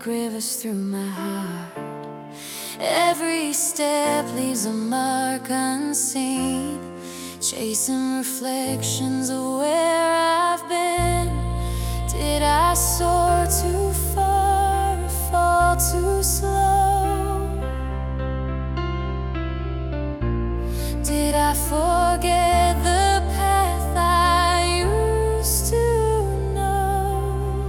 like rivers through my heart. Every step leaves a mark unseen, chasing reflections of where I've been. Did I soar too far or fall too slow? Did I forget the path I used to know?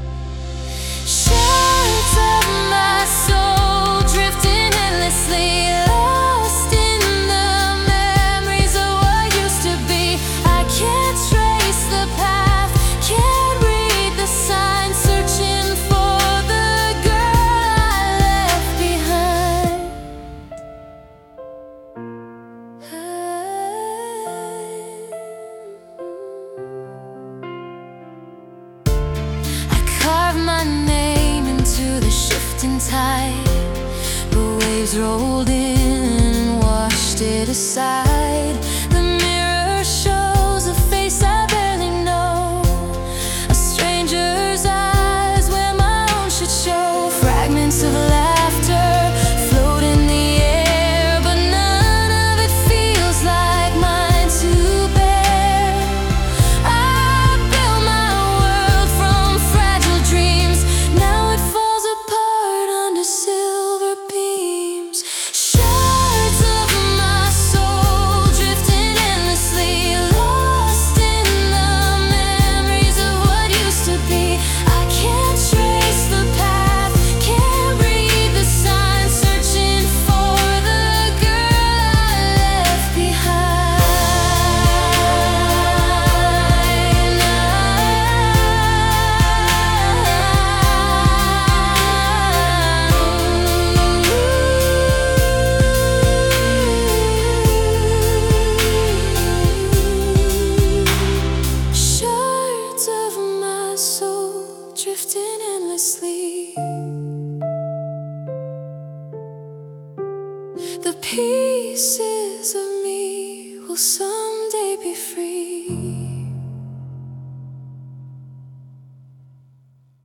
Shards of my soul drifting endlessly, lost in the memories of what used to be. I can't trace the path, can't read the signs, searching for the girl I left behind. I carved my name into the shifting tide. The waves rolled in and washed it aside. The mirror shows a face I barely know, a stranger's eyes where my own should show. Fragments of laughter float in the air, but none of it feels like mine to bear. I built my world from fragile dreams, now it falls apart under silver beams. Shards of my soul drifting endlessly, lost in the memories of what used to be. I can't trace the path, can't read the signs, searching for the girl I left behind. Shards of my soul drifting endlessly. The pieces of me will someday be free.